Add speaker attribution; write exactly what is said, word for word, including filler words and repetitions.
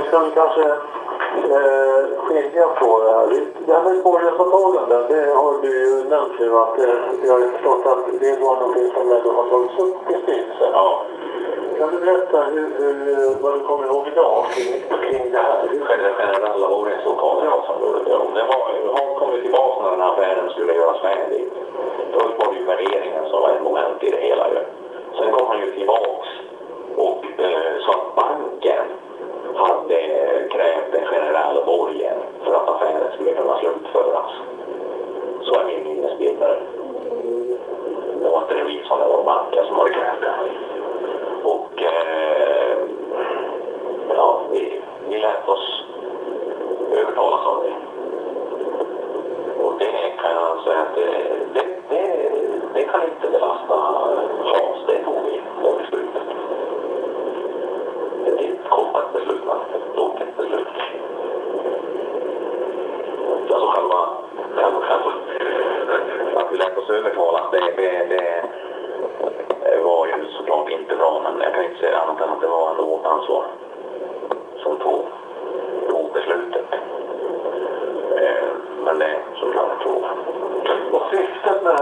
Speaker 1: ska vi kanske eh, skilja på det här. Det här med borgensåtaganden, det har du ju nämnt nu att eh, jag har förstått att det var något som ändå har tagits upp i styrelsen.
Speaker 2: Ja.
Speaker 1: Kan du berätta hur, hur, vad du kommer ihåg idag kring, kring det här?
Speaker 2: Hur skedde det generella borgensåtaganden som du om? Det var, han kom ju tillbaka när den här affären skulle göras färdig. Då var det ju värderingen som var ett moment i det hela ju. Sen kom han ju tillbaks och eh, så att banken hade krävt en generell borgen för att affären skulle kunna slutföras. Så är min minnesbild. Det var inte revisorn, det var banken som hade krävt det. Och eh, ja, vi, vi lät oss övertalas av det. Och det kan jag säga att det, det, det, det kan inte belasta Hans, det tog vi på beslutet. Det är ett kortat beslut, ett dåligt beslut. Alltså själva, själva, själva att vi lät oss övertalas, det, det, det var ju såklart inte bra, men jag kan inte säga annat än att det var en åt ansvar som tog.